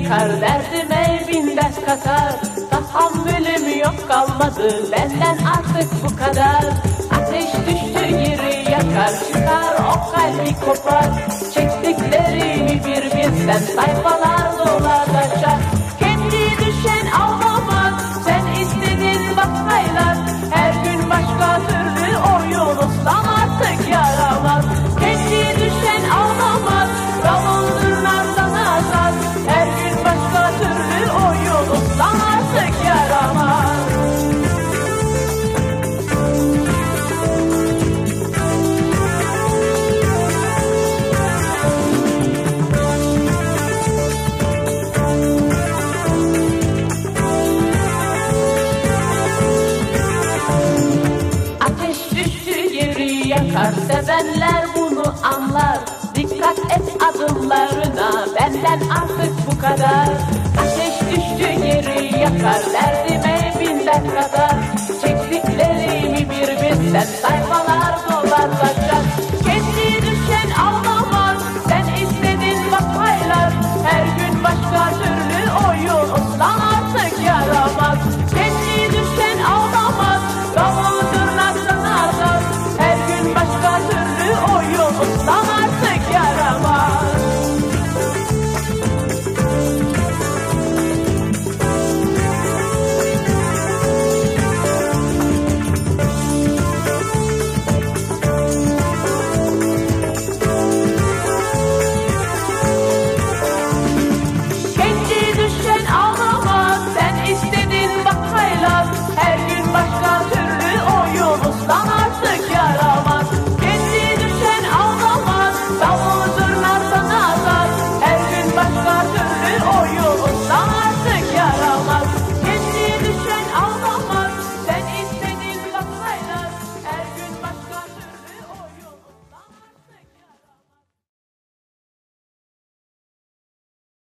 yakar, derdime bin dert katar. Tahammülüm yok kalmadı, benden artık bu kadar. Ateş düştü yeri yakar, çıkar o kalbi kopar. Çektiklerimi bir bilsen, sayfalar dolar taşar. Kendi düşen ağlamak, sen istedin bak haylar. Her gün başka türlü oyun ustam artık yaramaz. Kendi düşen ağlamak, davuldur nardan azar. Her gün başka türlü oyun ustam artık yaramaz. Yakar, sevenler bunu anlar. Dikkat et adımlarına, benden artık bu kadar. Ateş düştü yeri yakar, derdime bin dert kadar. Çektiklerimi bir bilsen, sayfalar dolar taşar.